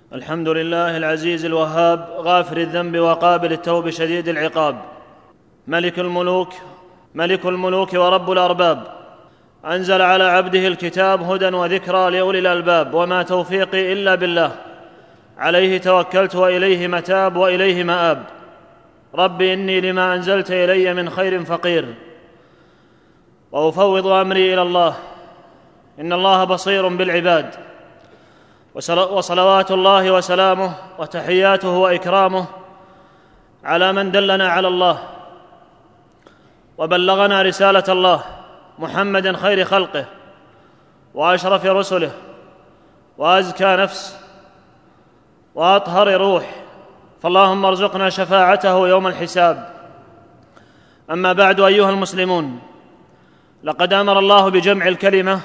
الحمد لله العزيز الوهاب، غافر الذنب وقابل التوب شديد العقاب، ملك الملوك ورب الأرباب. أنزل على عبده الكتاب هدى وذكرى لأولي الألباب، وما توفيقي إلا بالله، عليه توكلت وإليه متاب وإليه مآب. رب إني لما أنزلت إلي من خير فقير، وأفوض أمري إلى الله، إن الله بصير بالعباد. وصلوات الله وسلامه وتحياته وإكرامه على من دلنا على الله وبلغنا رسالة الله، محمد خير خلقه وأشرف رسله وأزكى نفس وأطهر روح، فاللهم ارزقنا شفاعته يوم الحساب. أما بعد، أيها المسلمون، لقد أمر الله بجمع الكلمة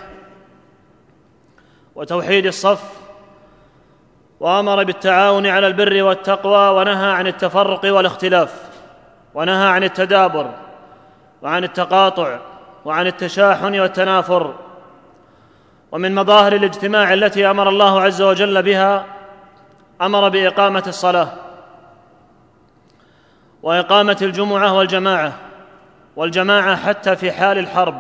وتوحيد الصف، وأمر بالتعاون على البر والتقوى، ونهى عن التفرق والاختلاف، ونهى عن التدابر وعن التقاطع وعن التشاحن والتنافر. ومن مظاهر الاجتماع التي أمر الله عز وجل بها، أمر بإقامة الصلاة وإقامة الجمعة والجماعة حتى في حال الحرب،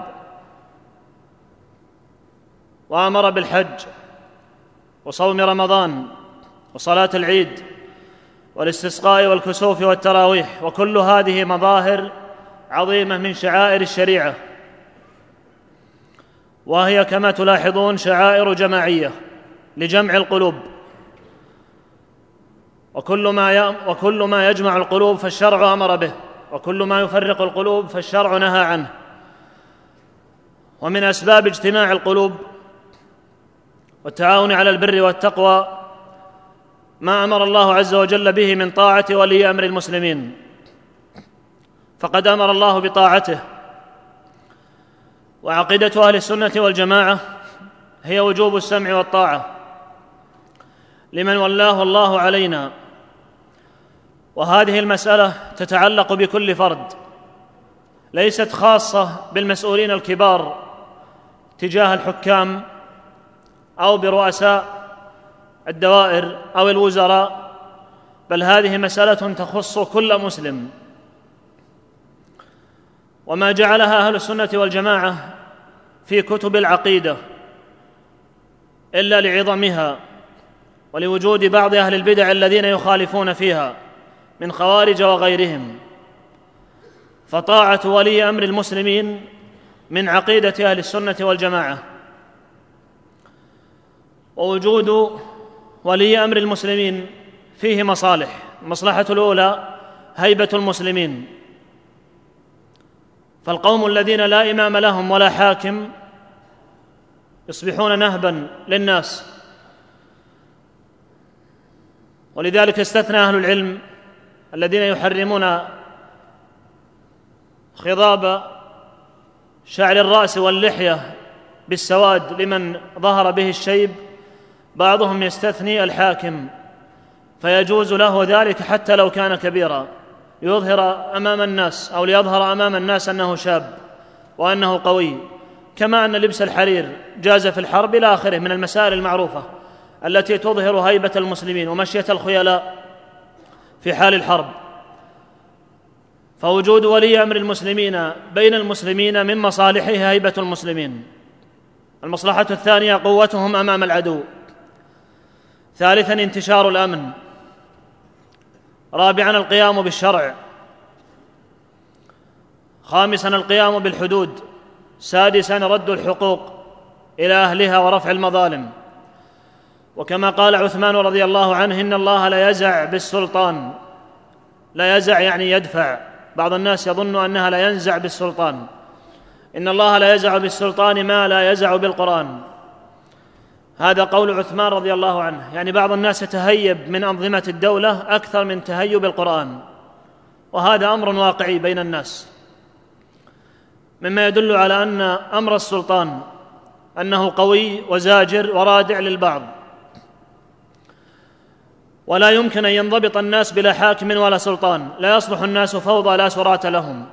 وأمر بالحج وصوم رمضان وصلاة العيد والاستسقاء والكسوف والتراويح، وكل هذه مظاهر عظيمة من شعائر الشريعة، وهي كما تلاحظون شعائر جماعية لجمع القلوب، وكل ما يجمع القلوب فالشرع أمر به، وكل ما يفرق القلوب فالشرع نهى عنه. ومن أسباب اجتماع القلوب والتعاون على البر والتقوى ما أمر الله عز وجل به من طاعة ولي أمر المسلمين، فقد أمر الله بطاعته. وعقيدة أهل السنة والجماعة هي وجوب السمع والطاعة لمن ولاه الله علينا، وهذه المسألة تتعلق بكل فرد، ليست خاصة بالمسؤولين الكبار تجاه الحكام أو برؤساء الدوائر أو الوزراء، بل هذه مسألة تخص كل مسلم. وما جعلها أهل السنة والجماعة في كتب العقيدة إلا لعظمها ولوجود بعض أهل البدع الذين يخالفون فيها من خوارج وغيرهم، فطاعة ولي أمر المسلمين من عقيدة أهل السنة والجماعة. ووجود ولي أمر المسلمين فيه مصالح. المصلحة الأولى هيبة المسلمين، فالقوم الذين لا إمام لهم ولا حاكم يصبحون نهبا للناس، ولذلك استثنى أهل العلم الذين يحرمون خضاب شعر الرأس واللحية بالسواد لمن ظهر به الشيب، بعضهم يستثني الحاكم، فيجوز له ذلك حتى لو كان كبيرا، ليظهر أمام الناس أو ليظهر أمام الناس أنه شاب وأنه قوي، كما أن لبس الحرير جاز في الحرب إلى آخره من المسائل المعروفة التي تظهر هيبة المسلمين ومشية الخيلاء في حال الحرب. فوجود ولي أمر المسلمين بين المسلمين من مصالحه هيبة المسلمين. المصلحة الثانية قوتهم أمام العدو. ثالثا انتشار الأمن. رابعا القيام بالشرع. خامسا القيام بالحدود. سادسا رد الحقوق إلى أهلها ورفع المظالم. وكما قال عثمان رضي الله عنه: إن الله لا يزع بالسلطان. لا يزع يعني يدفع، بعض الناس يظن أنها لا ينزع بالسلطان. إن الله لا يزع بالسلطان ما لا يزع بالقرآن. هذا قول عثمان رضي الله عنه، يعني بعض الناس يتهيب من أنظمة الدولة أكثر من تهيب القرآن، وهذا أمر واقعي بين الناس، مما يدل على أن أمر السلطان أنه قوي وزاجر ورادع للبعض، ولا يمكن أن ينضبط الناس بلا حاكم ولا سلطان. لا يصلح الناس فوضى لا سراة لهم.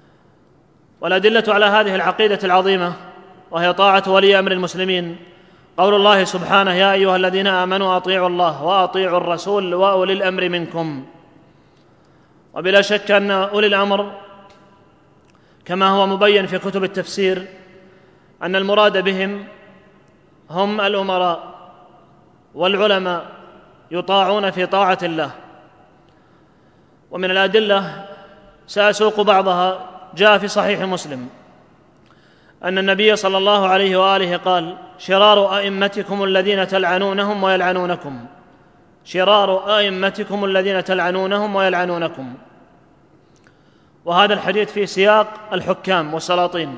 والأدلة على هذه العقيدة العظيمة وهي طاعة ولي أمر المسلمين قول الله سبحانه: يا أيها الذين آمنوا أطيعوا الله وأطيعوا الرسول وأولي الأمر منكم. وبلا شك أن أولي الأمر كما هو مبين في كتب التفسير أن المراد بهم هم الأمراء والعلماء يطاعون في طاعة الله. ومن الأدلة سأسوق بعضها جاء في صحيح مسلم أن النبي صلى الله عليه وآله قال: شرار أئمتكم الذين تلعنونهم ويلعنونكم، شرار أئمتكم الذين تلعنونهم ويلعنونكم. وهذا الحديث في سياق الحكام والسلاطين.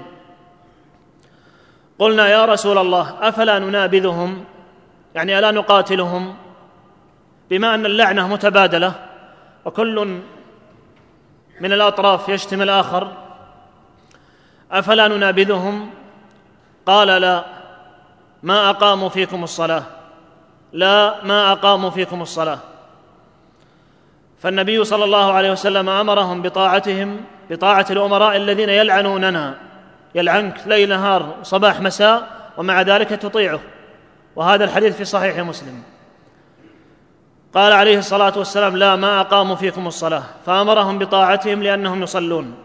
قلنا: يا رسول الله، أفلا ننابذهم؟ يعني ألا نقاتلهم؟ بما أن اللعنة متبادلة وكل من الأطراف يشتم الآخر، أفلا ننابذهم؟ قال: لا، ما أقاموا فيكم الصلاة، لا، ما أقاموا فيكم الصلاة. فالنبي صلى الله عليه وسلم أمرهم بطاعة الأمراء الذين يلعنوننا، يلعنك ليل نهار صباح مساء، ومع ذلك تطيعه. وهذا الحديث في صحيح مسلم. قال عليه الصلاة والسلام: لا، ما أقاموا فيكم الصلاة، فأمرهم بطاعتهم لأنهم يصلون.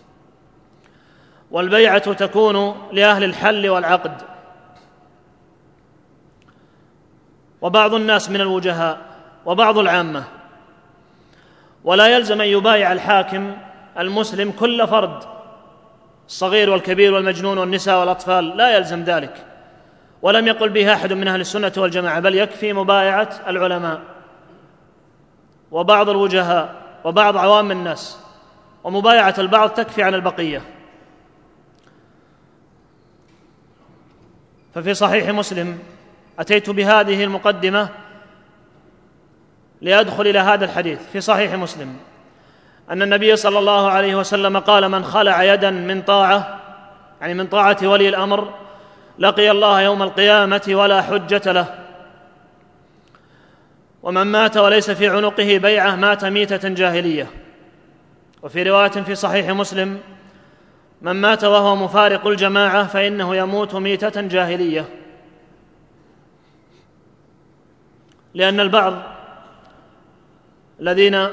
والبيعة تكون لأهل الحل والعقد، وبعض الناس من الوجهاء وبعض العامة، ولا يلزم أن يبايع الحاكم المسلم كل فرد، الصغير والكبير والمجنون والنساء والأطفال، لا يلزم ذلك، ولم يقل به أحد من أهل السنة والجماعة، بل يكفي مبايعة العلماء وبعض الوجهاء وبعض عوام الناس، ومبايعة البعض تكفي عن البقية. ففي صحيح مسلم أتيت بهذه المقدمة لأدخل إلى هذا الحديث. في صحيح مسلم أن النبي صلى الله عليه وسلم قال: من خلع يدا من طاعة، يعني من طاعة ولي الأمر، لقي الله يوم القيامة ولا حجة له. ومن مات وليس في عنقه بيعة مات ميتة جاهلية. وفي رواية في صحيح مسلم: من مات وهو مفارق الجماعة فإنه يموت ميتة جاهلية. لأن البعض الذين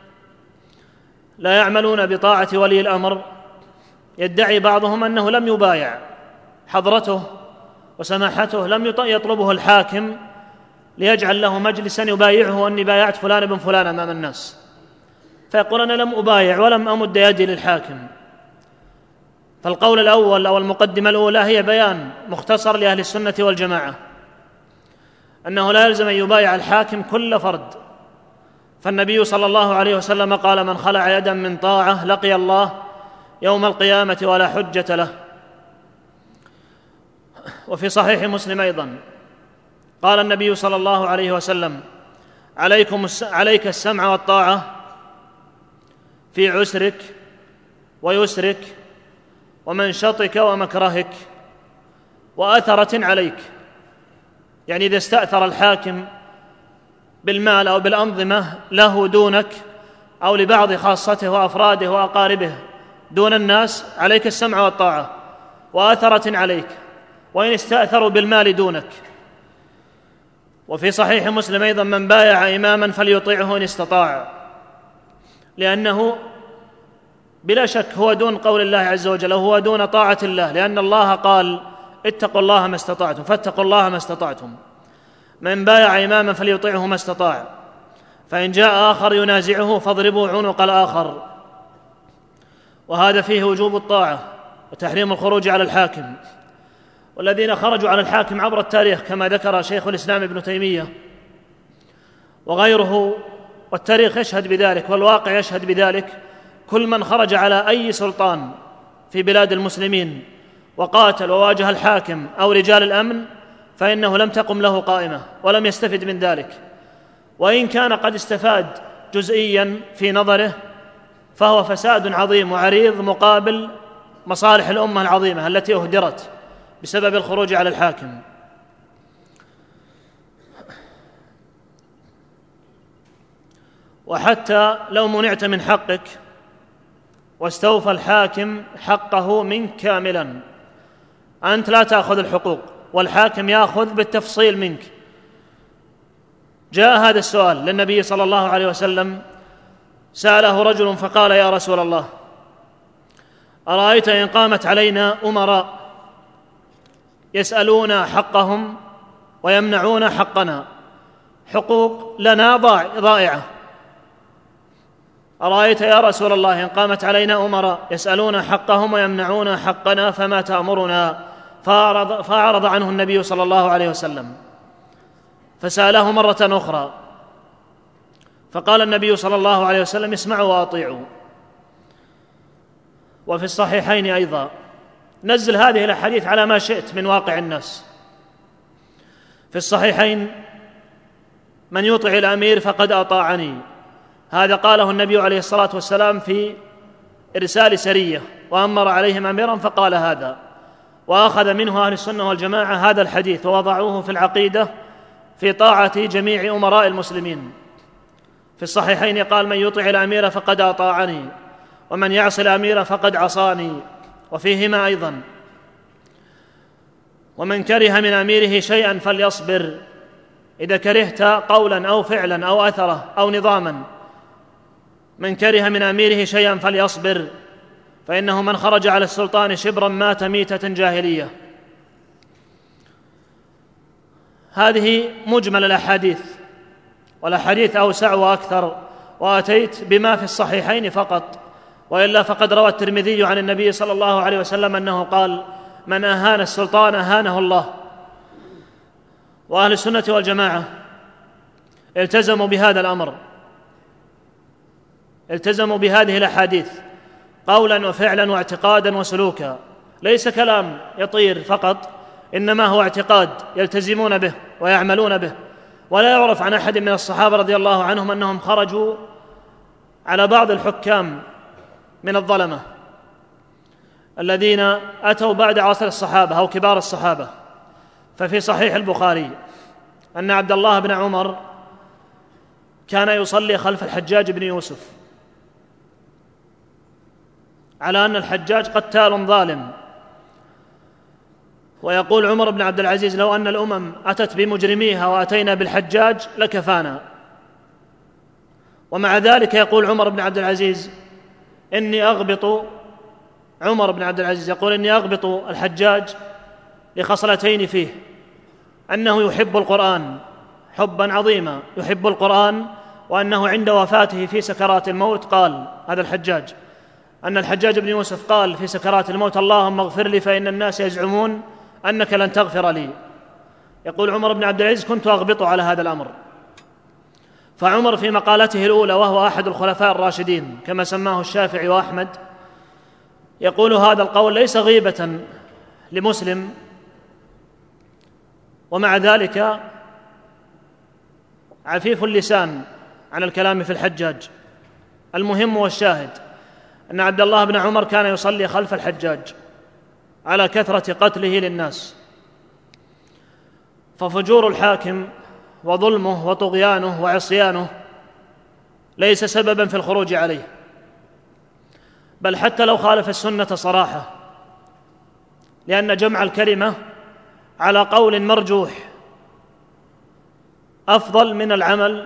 لا يعملون بطاعة ولي الأمر يدعي بعضهم أنه لم يبايع، حضرته وسماحته لم يطلبه الحاكم ليجعل له مجلسا يبايعه أني بايعت فلان بن فلان أمام الناس، فيقول: أنا لم أبايع ولم أمد يدي للحاكم. فالقول الأول أو المقدمة الأولى هي بيان مختصر لأهل السنة والجماعة أنه لا يلزم أن يبايع الحاكم كل فرد. فالنبي صلى الله عليه وسلم قال: من خلع يدا من طاعة لقي الله يوم القيامة ولا حجة له. وفي صحيح مسلم أيضا قال النبي صلى الله عليه وسلم: عليك السمع والطاعة في عسرك ويسرك ومنشطك ومكرهك وأثرة عليك. يعني إذا استأثر الحاكم بالمال أو بالأنظمة له دونك أو لبعض خاصته وأفراده وأقاربه دون الناس، عليك السمع والطاعة وأثرة عليك، وإن استأثروا بالمال دونك. وفي صحيح مسلم أيضا: من بايع إماما فليطيعه إن استطاع، لأنه بلا شك هو دون قول الله عز وجل، وهو دون طاعة الله، لأن الله قال: اتقوا الله ما استطعتم، فاتقوا الله ما استطعتم. من بايع إماما فليطيعه ما استطاع، فإن جاء آخر ينازعه فاضربوا عنق الآخر. وهذا فيه وجوب الطاعة وتحريم الخروج على الحاكم. والذين خرجوا على الحاكم عبر التاريخ كما ذكر شيخ الإسلام ابن تيمية وغيره، والتاريخ يشهد بذلك والواقع يشهد بذلك، كل من خرج على أي سلطان في بلاد المسلمين وقاتل وواجه الحاكم أو رجال الأمن فإنه لم تقم له قائمة ولم يستفد من ذلك، وإن كان قد استفاد جزئيا في نظره فهو فساد عظيم وعريض مقابل مصالح الأمة العظيمة التي أهدرت بسبب الخروج على الحاكم. وحتى لو منعت من حقك واستوفى الحاكم حقه منك كاملا، أنت لا تأخذ الحقوق والحاكم يأخذ بالتفصيل منك. جاء هذا السؤال للنبي صلى الله عليه وسلم، سأله رجل فقال: يا رسول الله، أرأيت إن قامت علينا أمراء يسألون حقهم ويمنعون حقنا، حقوق لنا ضائعة، أرأيت يا رسول الله إن قامت علينا أمراء يسألون حقهم ويمنعون حقنا فما تأمرنا؟ فأعرض عنه النبي صلى الله عليه وسلم، فسأله مرة أخرى، فقال النبي صلى الله عليه وسلم: اسمعوا وأطيعوا. وفي الصحيحين أيضا: نزل هذه الأحاديث على ما شئت من واقع الناس. في الصحيحين: من يطع الأمير فقد أطاعني، هذا قاله النبي عليه الصلاة والسلام في إرسال سرية وأمر عليهم أميرا فقال هذا، وأخذ منه أهل السنة والجماعة هذا الحديث ووضعوه في العقيدة في طاعة جميع أمراء المسلمين. في الصحيحين قال: من يطع الأمير فقد أطاعني، ومن يعص الأمير فقد عصاني. وفيهما أيضا: ومن كره من أميره شيئا فليصبر، إذا كرهت قولا أو فعلا أو أثره أو نظاما، من كره من أميره شيئا فليصبر، فإنه من خرج على السلطان شبرا مات ميتة جاهلية. هذه مجمل الأحاديث، والأحاديث أوسع وأكثر، وأتيت بما في الصحيحين فقط، وإلا فقد روى الترمذي عن النبي صلى الله عليه وسلم أنه قال: من أهان السلطان أهانه الله. وأهل السنة والجماعة التزموا بهذا الأمر، التزموا بهذه الأحاديث قولا وفعلا واعتقادا وسلوكا، ليس كلام يطير فقط، إنما هو اعتقاد يلتزمون به ويعملون به. ولا يعرف عن أحد من الصحابة رضي الله عنهم أنهم خرجوا على بعض الحكام من الظلمة الذين أتوا بعد عصر الصحابة أو كبار الصحابة. ففي صحيح البخاري أن عبد الله بن عمر كان يصلي خلف الحجاج بن يوسف، على أن الحجاج قتال ظالم، ويقول عمر بن عبد العزيز: لو أن الأمم أتت بمجرميها وأتينا بالحجاج لكفانا. ومع ذلك يقول عمر بن عبد العزيز: عمر بن عبد العزيز يقول: إني أغبط الحجاج لخصلتين فيه، أنه يحب القرآن حبا عظيما، يحب القرآن، وأنه عند وفاته في سكرات الموت قال، هذا الحجاج، أن الحجاج بن يوسف قال في سكرات الموت: اللهم اغفر لي فإن الناس يزعمون أنك لن تغفر لي. يقول عمر بن عبد العزيز: كنت أغبط على هذا الأمر. فعمر في مقالته الأولى، وهو أحد الخلفاء الراشدين كما سماه الشافعي وأحمد، يقول هذا القول ليس غيبة لمسلم، ومع ذلك عفيف اللسان عن الكلام في الحجاج. المهم والشاهد أن عبد الله بن عمر كان يصلي خلف الحجاج على كثرة قتله للناس. ففجور الحاكم وظلمه وطغيانه وعصيانه ليس سببا في الخروج عليه، بل حتى لو خالف السنة صراحة، لأن جمع الكلمة على قول مرجوح أفضل من العمل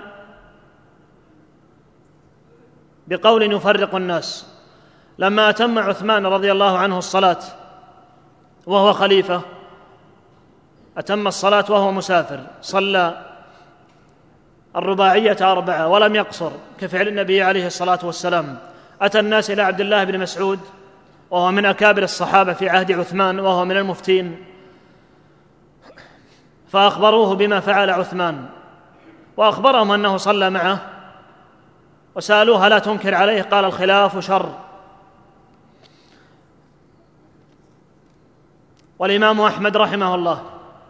بقول يفرق الناس. لما أتم عثمان رضي الله عنه الصلاة وهو خليفة، أتم الصلاة وهو مسافر، صلى الرباعية 4 ولم يقصر كفعل النبي عليه الصلاة والسلام. أتى الناس إلى عبد الله بن مسعود وهو من أكابر الصحابة في عهد عثمان وهو من المفتين، فأخبروه بما فعل عثمان، وأخبرهم أنه صلى معه، وسألوه: لا تنكر عليه؟ قال: الخلاف شر. والإمام أحمد رحمه الله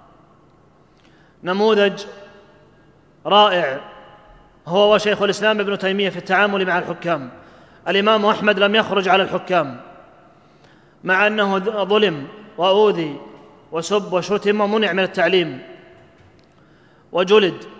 نموذج رائع، هو وشيخ الإسلام ابن تيمية في التعامل مع الحكام. الإمام أحمد لم يخرج على الحكام مع أنه ظلم وأوذي وسب وشتم ومنع من التعليم وجلد،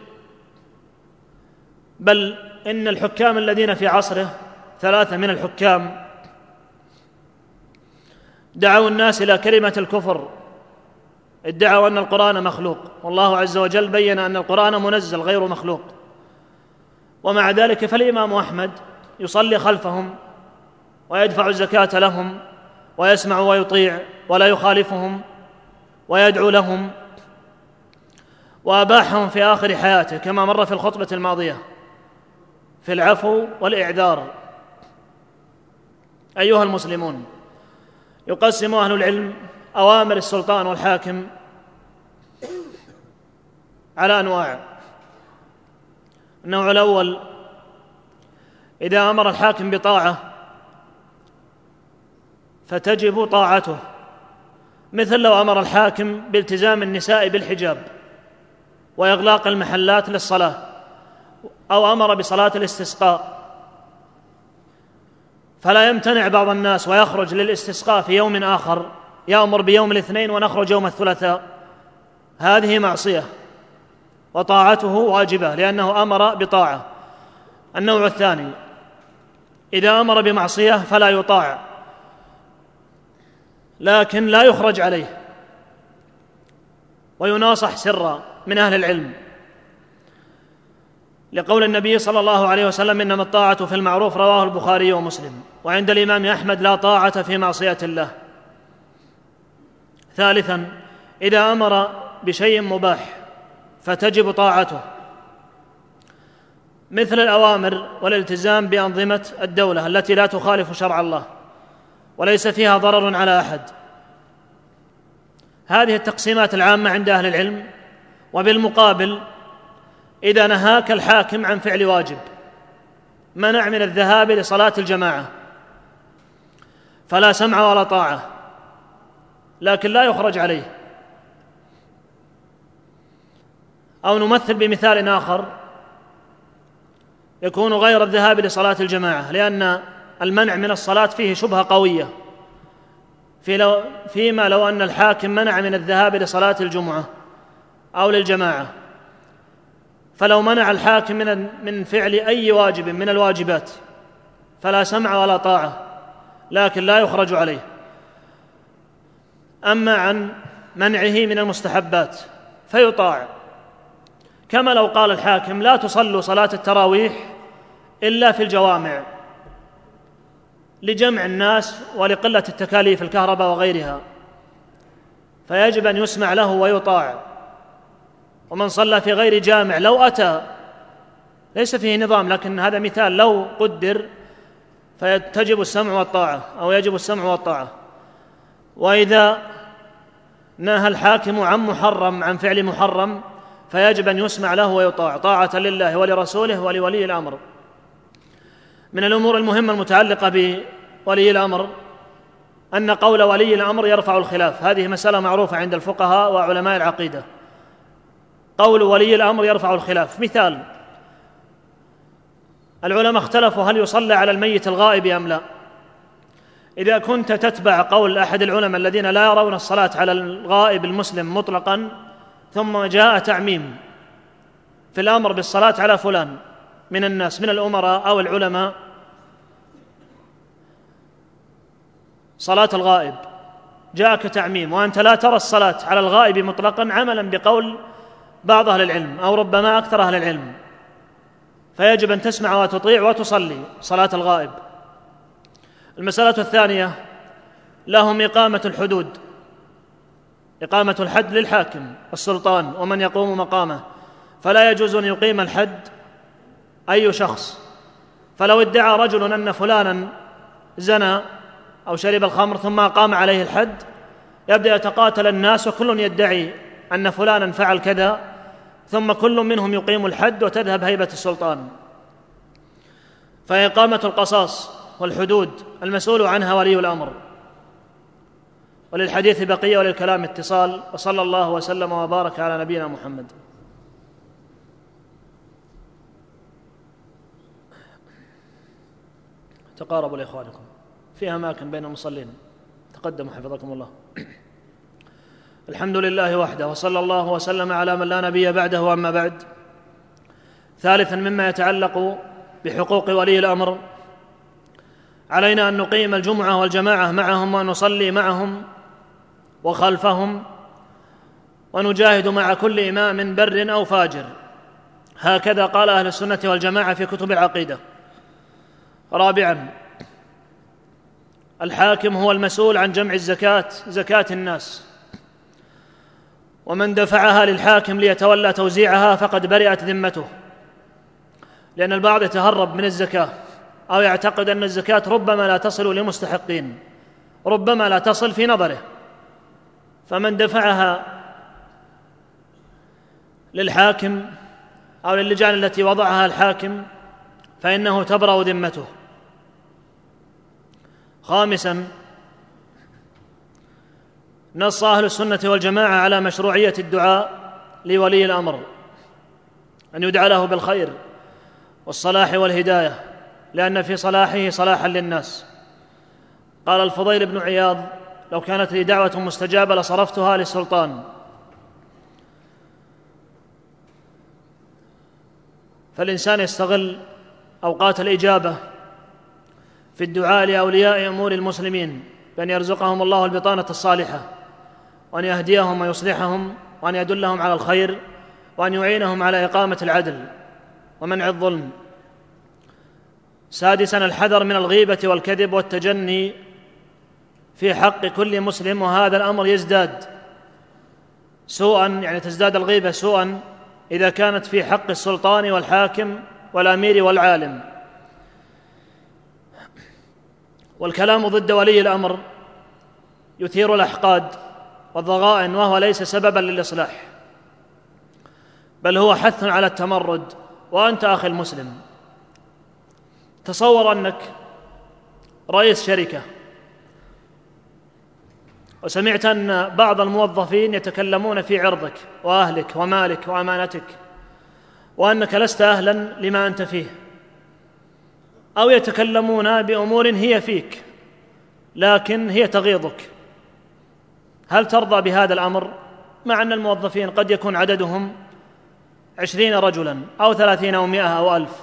بل إن الحكام الذين في عصره 3 من الحكام دعوا الناس إلى كلمة الكفر ادعوا أن القرآن مخلوق، والله عز وجل بين أن القرآن منزل غير مخلوق، ومع ذلك فالإمام أحمد يصلي خلفهم ويدفع الزكاة لهم ويسمع ويطيع ولا يخالفهم ويدعو لهم، وأباحهم في آخر حياته كما مر في الخطبة الماضية في العفو والإعذار. أيها المسلمون، يقسم أهل العلم أوامر السلطان والحاكم على أنواع. النوع الأول: إذا أمر الحاكم بطاعة فتجب طاعته، مثل لو أمر الحاكم بالتزام النساء بالحجاب وإغلاق المحلات للصلاة، أو أمر بصلاة الاستسقاء، فلا يمتنع بعض الناس ويخرج للاستسقاء في يوم آخر، يأمر بيوم الاثنين ونخرج يوم الثلاثاء، هذه معصية وطاعته واجبة لأنه أمر بطاعة. النوع الثاني: إذا أمر بمعصية فلا يطاع، لكن لا يخرج عليه ويناصح سرا من أهل العلم، لقول النبي صلى الله عليه وسلم: إنما الطاعة في المعروف، رواه البخاري ومسلم. وعند الإمام أحمد: لا طاعة في معصية الله. ثالثا: إذا أمر بشيء مباح فتجب طاعته، مثل الأوامر والالتزام بأنظمة الدولة التي لا تخالف شرع الله وليس فيها ضرر على أحد. هذه التقسيمات العامة عند أهل العلم. وبالمقابل، إذا نهاك الحاكم عن فعل واجب، منع من الذهاب لصلاة الجماعة، فلا سمع ولا طاعة، لكن لا يخرج عليه. أو نمثل بمثال آخر يكون غير الذهاب لصلاة الجماعة، لأن المنع من الصلاة فيه شبهة قوية، فيما لو أن الحاكم منع من الذهاب لصلاة الجمعة أو للجماعة، فلو منع الحاكم من فعل أي واجب من الواجبات فلا سمع ولا طاعة، لكن لا يخرج عليه. أما عن منعه من المستحبات فيطاع، كما لو قال الحاكم: لا تصلوا صلاة التراويح إلا في الجوامع، لجمع الناس ولقلة التكاليف الكهرباء وغيرها، فيجب أن يسمع له ويطاع. ومن صلى في غير جامع لو أتى، ليس فيه نظام، لكن هذا مثال لو قدر، فيجب السمع والطاعة، أو يجب السمع والطاعة. وإذا نهى الحاكم عن محرم، عن فعل محرم، فيجب أن يسمع له ويطاع، طاعة لله ولرسوله ولولي الأمر. من الأمور المهمة المتعلقة بولي الأمر أن قول ولي الأمر يرفع الخلاف، هذه مسألة معروفة عند الفقهاء وعلماء العقيدة. قول ولي الأمر يرفع الخلاف. مثال: العلماء اختلفوا هل يصلى على الميت الغائب أم لا. إذا كنت تتبع قول أحد العلماء الذين لا يرون الصلاة على الغائب المسلم مطلقا، ثم جاء تعميم في الأمر بالصلاة على فلان من الناس من الأمراء أو العلماء، صلاة الغائب جاءك تعميم وأنت لا ترى الصلاة على الغائب مطلقا، عملا بقول بعض أهل العلم أو ربما أكثر أهل العلم، فيجب أن تسمع وتطيع وتصلي صلاة الغائب. المسألة الثانية: لهم إقامة الحدود، إقامة الحد للحاكم السلطان ومن يقوم مقامه، فلا يجوز أن يقيم الحد أي شخص. فلو ادعى رجل أن فلانا زنى أو شرب الخمر ثم أقام عليه الحد، يبدأ يتقاتل الناس وكل يدعي أن فلانا فعل كذا، ثم كل منهم يقيم الحد وتذهب هيبة السلطان. فإقامة القصاص والحدود المسؤول عنها ولي الأمر. وللحديث بقية وللكلام اتصال، وصلى الله وسلم وبارك على نبينا محمد. تقاربوا لإخوانكم في أماكن بين المصلين، تقدموا حفظكم الله. الحمد لله وحده، وصلى الله وسلم على من لا نبي بعده. وأما بعد، ثالثا مما يتعلق بحقوق ولي الأمر، علينا أن نقيم الجمعة والجماعة معهم وأن نصلي معهم وخلفهم ونجاهد مع كل إمام بر أو فاجر. هكذا قال أهل السنة والجماعة في كتب العقيدة. رابعا، الحاكم هو المسؤول عن جمع الزكاة، زكاة الناس، ومن دفعها للحاكم ليتولى توزيعها فقد برئت ذمته، لأن البعض يتهرب من الزكاة أو يعتقد أن الزكاة ربما لا تصل لمستحقين، ربما لا تصل في نظره، فمن دفعها للحاكم أو للجان التي وضعها الحاكم فإنه تبرأ ذمته. خامسا، نص أهل السنة والجماعة على مشروعية الدعاء لولي الأمر، أن يدعى له بالخير والصلاح والهداية، لأن في صلاحه صلاحا للناس. قال الفضيل بن عياض: لو كانت لي دعوة مستجابة لصرفتها للسلطان. فالإنسان يستغل أوقات الإجابة في الدعاء لأولياء أمور المسلمين بأن يرزقهم الله البطانة الصالحة، وأن يهديهم ويصلحهم، وأن يدلهم على الخير، وأن يعينهم على إقامة العدل ومنع الظلم. سادسا، الحذر من الغيبة والكذب والتجني في حق كل مسلم، وهذا الأمر يزداد سوءا، يعني تزداد الغيبة سوءا إذا كانت في حق السلطان والحاكم والأمير والعالم. والكلام ضد ولي الأمر يثير الأحقاد والضغائن، وهو ليس سببا للإصلاح، بل هو حث على التمرد. وأنت أخي المسلم، تصور أنك رئيس شركة وسمعت أن بعض الموظفين يتكلمون في عرضك وأهلك ومالك وأمانتك، وأنك لست أهلا لما أنت فيه، أو يتكلمون بأمور هي فيك لكن هي تغيظك. هل ترضى بهذا الأمر؟ مع أن الموظفين قد يكون عددهم 20 رجلا أو 30 أو 100 أو 1000.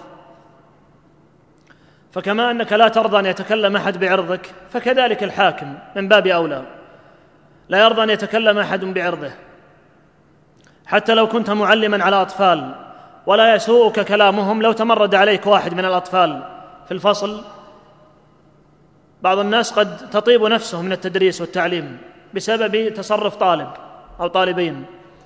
فكما أنك لا ترضى أن يتكلم أحد بعرضك، فكذلك الحاكم من باب أولى لا يرضى أن يتكلم أحد بعرضه، حتى لو كنت معلما على أطفال، ولا يسوءك كلامهم لو تمرد عليك واحد من الأطفال في الفصل. بعض الناس قد تطيب نفسه من التدريس والتعليم بسبب تصرف طالب أو طالبين.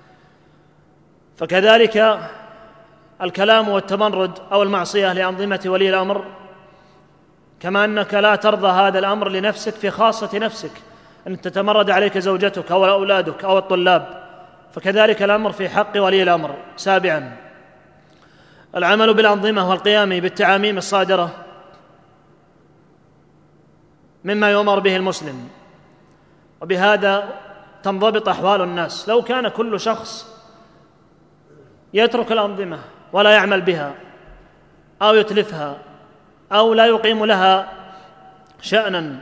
فكذلك الكلام والتمرد أو المعصية لأنظمة ولي الأمر، كما أنك لا ترضى هذا الأمر لنفسك في خاصة نفسك، أن تتمرد عليك زوجتك أو أولادك أو الطلاب، فكذلك الأمر في حق ولي الأمر. سابعا، العمل بالأنظمة والقيام بالتعاميم الصادرة مما يؤمر به المسلم، وبهذا تنضبط أحوال الناس. لو كان كل شخص يترك الأنظمة ولا يعمل بها أو يتلفها أو لا يقيم لها شأنا،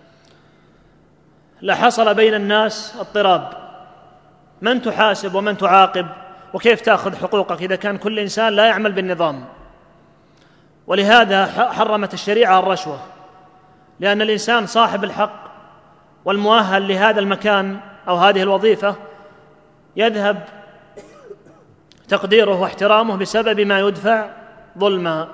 لحصل بين الناس اضطراب، من تحاسب ومن تعاقب، وكيف تأخذ حقوقك إذا كان كل إنسان لا يعمل بالنظام. ولهذا حرمت الشريعة الرشوة، لأن الإنسان صاحب الحق والمؤهل لهذا المكان أو هذه الوظيفة يذهب تقديره واحترامه بسبب ما يدفع ظلما.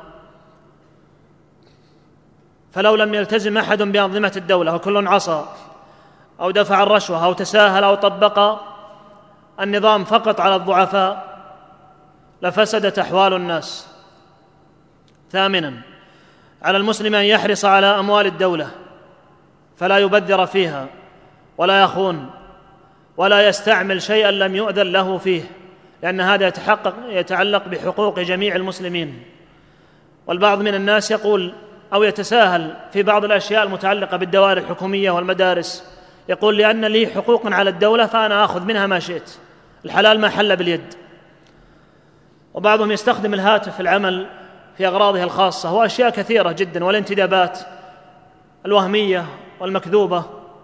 فلو لم يلتزم أحد بأنظمة الدولة وكل عصى أو دفع الرشوة أو تساهل أو طبق النظام فقط على الضعفاء لفسدت أحوال الناس. ثامنا، على المسلم أن يحرص على أموال الدولة فلا يبذر فيها ولا يخون ولا يستعمل شيئا لم يؤذن له فيه، لأن هذا يتعلق بحقوق جميع المسلمين. والبعض من الناس يقول أو يتساهل في بعض الأشياء المتعلقة بالدوائر الحكومية والمدارس، يقول لأن لي حقوق على الدولة فأنا آخذ منها ما شئت، الحلال ما حل باليد. وبعضهم يستخدم الهاتف في العمل في أغراضه الخاصة وأشياء كثيرة جدا، والانتدابات الوهمية والمكذوبة.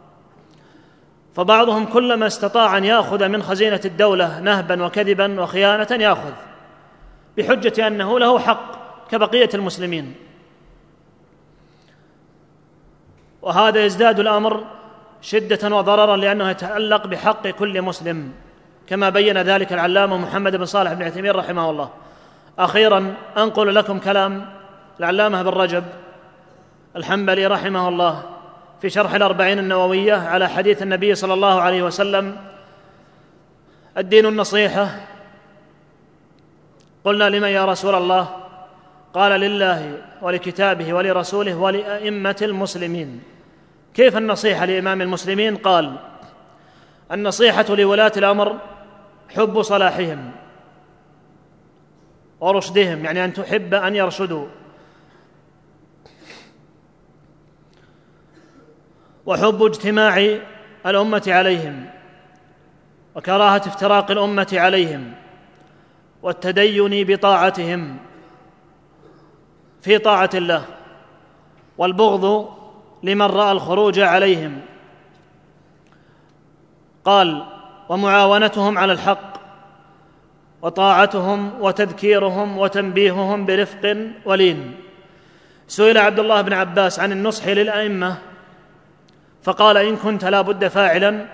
فبعضهم كلما استطاع أن يأخذ من خزينة الدولة نهبا وكذبا وخيانة يأخذ، بحجة أنه له حق كبقية المسلمين. وهذا يزداد الأمر شدة وضررا، لأنه يتعلق بحق كل مسلم كما بين ذلك العلامة محمد بن صالح بن عثيمين رحمه الله. أخيرا أنقل لكم كلام العلامة بن رجب الحنبلي رحمه الله في شرح الأربعين النووية على حديث النبي صلى الله عليه وسلم: الدين النصيحة. قلنا: لمن يا رسول الله؟ قال: لله ولكتابه ولرسوله ولأئمة المسلمين. كيف النصيحة لإمام المسلمين؟ قال: النصيحة لولاة الأمر حب صلاحهم ورشدهم، يعني أن تحب أن يرشدوا، وحب اجتماع الأمة عليهم، وكراهة افتراق الأمة عليهم، والتدين بطاعتهم في طاعة الله، والبغض لمن رأى الخروج عليهم. قال: ومعاونتهم على الحق، وطاعتهم وتذكيرهم وتنبيههم برفق ولين. سئل عبد الله بن عباس عن النصح للأئمة فقال: إن كنت لا بد فاعلا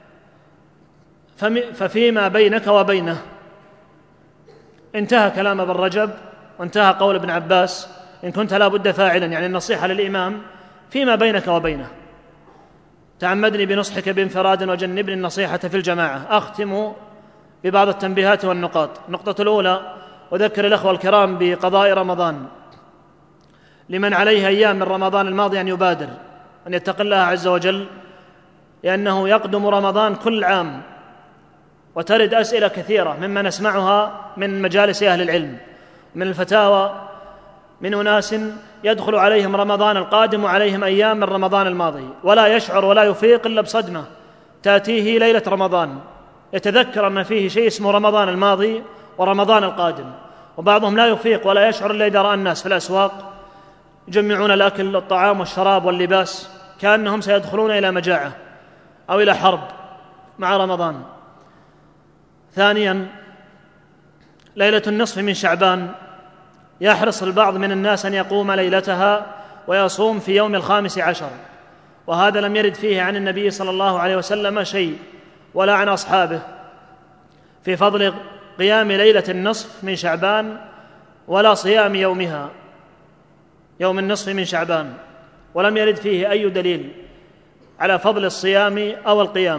ففيما بينك وبينه. انتهى كلام ابن رجب وانتهى قول ابن عباس: إن كنت لا بد فاعلا، يعني النصيحة للإمام فيما بينك وبينه. تعمدني بنصحك بانفراد وجنبني النصيحة في الجماعة. أختم ببعض التنبيهات والنقاط. النقطة الأولى: أذكر الأخوة الكرام بقضاء رمضان. لمن عليه أيام من رمضان الماضي أن يبادر، أن يتقي الله عز وجل، لأنه يقدم رمضان كل عام، وترد أسئلة كثيرة مما نسمعها من مجالس أهل العلم، من الفتاوى، من أناس يدخل عليهم رمضان القادم وعليهم أيام من رمضان الماضي، ولا يشعر ولا يفيق إلا بصدمة تأتيه ليلة رمضان، يتذكر أن فيه شيء اسمه رمضان الماضي ورمضان القادم. وبعضهم لا يفيق ولا يشعر إلا إذا رأى الناس في الأسواق يجمعون الأكل والطعام والشراب واللباس كأنهم سيدخلون إلى مجاعة أو إلى حرب مع رمضان. ثانيا: ليلة النصف من شعبان يحرص البعض من الناس أن يقوم ليلتها ويصوم في يوم 15، وهذا لم يرد فيه عن النبي صلى الله عليه وسلم شيء ولا عن أصحابه في فضل قيام ليلة النصف من شعبان ولا صيام يومها، يوم النصف من شعبان، ولم يرد فيه أي دليل على فضل الصيام أو القيام.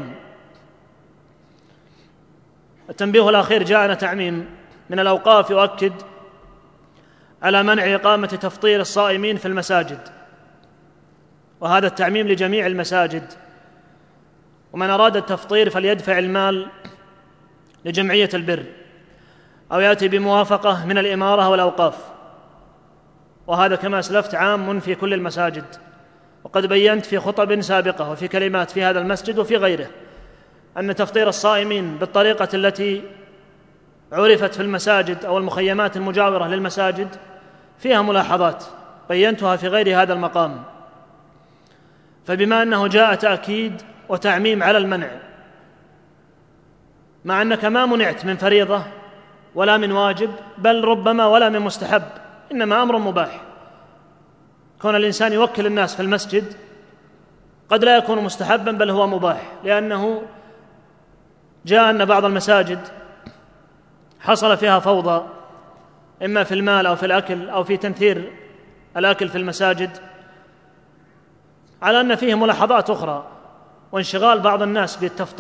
التنبيه الأخير: جاءنا تعميم من الأوقاف يؤكد على منع إقامة تفطير الصائمين في المساجد، وهذا التعميم لجميع المساجد، ومن أراد التفطير فليدفع المال لجمعية البر أو يأتي بموافقة من الإمارة والأوقاف، وهذا كما أسلفت عام في كل المساجد. وقد بينت في خطب سابقة وفي كلمات في هذا المسجد وفي غيره أن تفطير الصائمين بالطريقة التي عرفت في المساجد أو المخيمات المجاورة للمساجد فيها ملاحظات بينتها في غير هذا المقام. فبما أنه جاء تأكيد وتعميم على المنع، مع أنك ما منعت من فريضة ولا من واجب، بل ربما ولا من مستحب، إنما أمر مباح. كون الإنسان يوكل الناس في المسجد قد لا يكون مستحبا بل هو مباح، لأنه جاء أن بعض المساجد حصل فيها فوضى إما في المال أو في الأكل أو في تنثير الأكل في المساجد، على أن فيه ملاحظات أخرى، وانشغال بعض الناس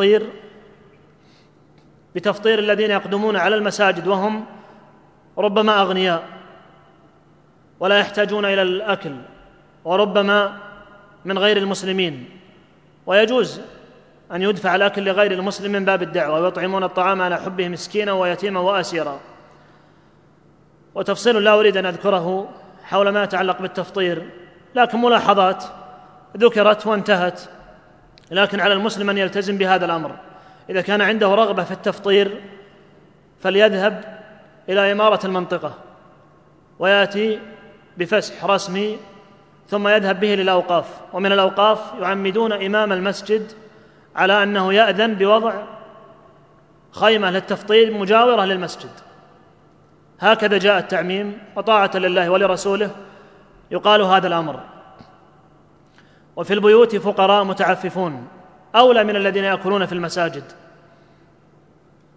بتفطير الذين يقدمون على المساجد وهم ربما أغنياء ولا يحتاجون إلى الأكل، وربما من غير المسلمين، ويجوز أن يدفع الأكل لغير المسلم من باب الدعوة، ويطعمون الطعام على حبه مسكينا ويتيما وأسيرا. وتفصيل لا أريد أن أذكره حول ما يتعلق بالتفطير، لكن ملاحظات ذكرت وانتهت، لكن على المسلم أن يلتزم بهذا الأمر. إذا كان عنده رغبة في التفطير فليذهب إلى إمارة المنطقة ويأتي بفسح رسمي ثم يذهب به للأوقاف، ومن الأوقاف يعمدون إمام المسجد على أنه يأذن بوضع خيمة للتفطير مجاورة للمسجد. هكذا جاء التعميم، وطاعة لله ولرسوله يقال هذا الأمر. وفي البيوت فقراء متعففون أولى من الذين يأكلون في المساجد،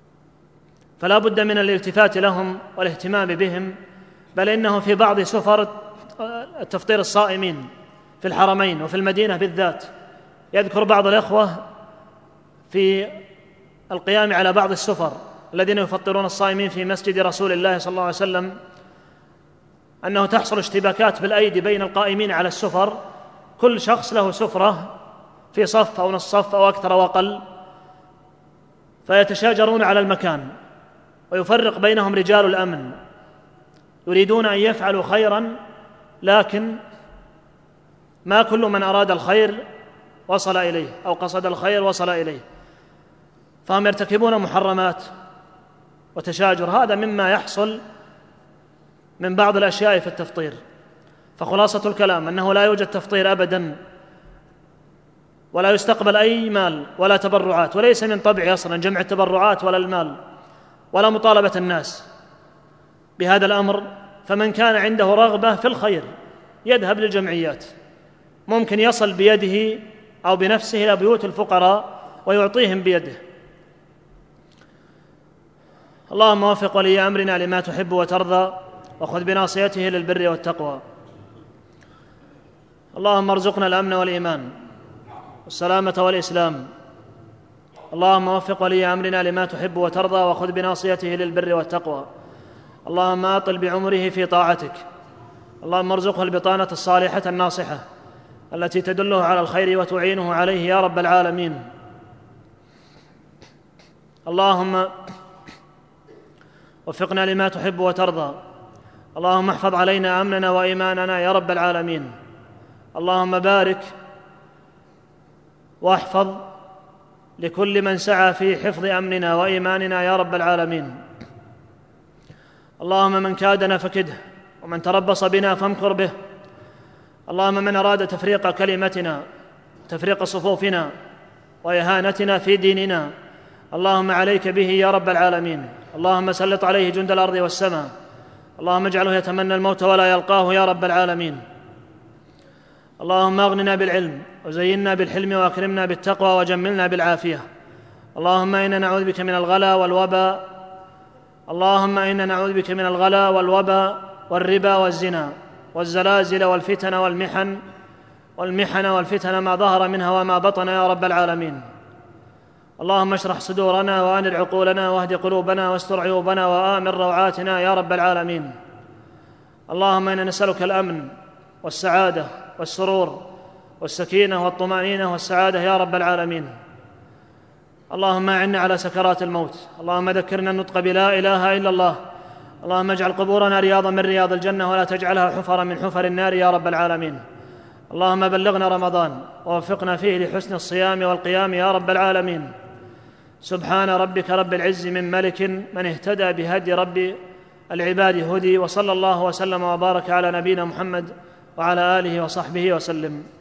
فلا بد من الالتفات لهم والاهتمام بهم، بل إنه في بعض سفر تفطير الصائمين في الحرمين وفي المدينة بالذات يذكر بعض الإخوة في القيام على بعض السفر الذين يفطرون الصائمين في مسجد رسول الله صلى الله عليه وسلم أنه تحصل اشتباكات بالأيدي بين القائمين على السفر، كل شخص له سفرة في صف أو نصف صف أو أكثر أو أقل، فيتشاجرون على المكان، ويفرق بينهم رجال الأمن يريدون أن يفعلوا خيرا، لكن ما كل من أراد الخير وصل إليه أو قصد الخير وصل إليه، فهم يرتكبون محرمات وتشاجر. هذا مما يحصل من بعض الأشياء في التفطير. فخلاصة الكلام أنه لا يوجد تفطير أبدا، ولا يستقبل أي مال ولا تبرعات، وليس من طبع أصلا جمع التبرعات ولا المال ولا مطالبة الناس بهذا الأمر. فمن كان عنده رغبة في الخير يذهب للجمعيات، ممكن يصل بيده أو بنفسه إلى بيوت الفقراء ويعطيهم بيده. اللهم وفق ولي أمرنا لما تحب وترضى، وخذ بناصيته للبر والتقوى. اللهم ارزقنا الأمن والإيمان والسلامة والإسلام. اللهم وفق ولي أمرنا لما تحب وترضى، وخذ بناصيته للبر والتقوى. اللهم أطل بعمره في طاعتك. اللهم ارزقه البطانة الصالحة الناصحة التي تدله على الخير وتعينه عليه يا رب العالمين. اللهم وفقنا لما تحب وترضى. اللهم احفظ علينا أمننا وإيماننا يا رب العالمين. اللهم بارك واحفظ لكل من سعى في حفظ أمننا وإيماننا يا رب العالمين. اللهم من كادنا فكده، ومن تربص بنا فامكر به. اللهم من أراد تفريق كلمتنا، تفريق صفوفنا وإهانتنا في ديننا، اللهم عليك به يا رب العالمين. اللهم سلط عليه جند الأرض والسماء. اللهم اجعله يتمنى الموت ولا يلقاه يا رب العالمين. اللهم اغننا بالعلم، وزينا بالحلم، واكرمنا بالتقوى، وجملنا بالعافية. اللهم إنا نعوذ بك من الغلا والوباء. اللهم إنا نعوذ بك من الغلا والوباء والربا والزنا والزلازل والفتن والمحن والفتن ما ظهر منها وما بطن يا رب العالمين. اللهم اشرح صدورنا وأنر عقولنا واهد قلوبنا واستر عيوبنا وآمن روعاتنا يا رب العالمين. اللهم إنا نسألك الأمن والسعادة والسرور والسكينة والطمأنينة والسعادة يا رب العالمين. اللهم أعنا على سكرات الموت. اللهم ذكرنا النطق بلا إله إلا الله. اللهم اجعل قبورنا رياضا من رياض الجنة، ولا تجعلها حفرا من حفر النار يا رب العالمين. اللهم بلغنا رمضان ووفقنا فيه لحسن الصيام والقيام يا رب العالمين. سبحان ربك رب العز من ملك، من اهتدى بهدي رب العباد هدي. وصلى الله وسلم وبارك على نبينا محمد وعلى آله وصحبه وسلم.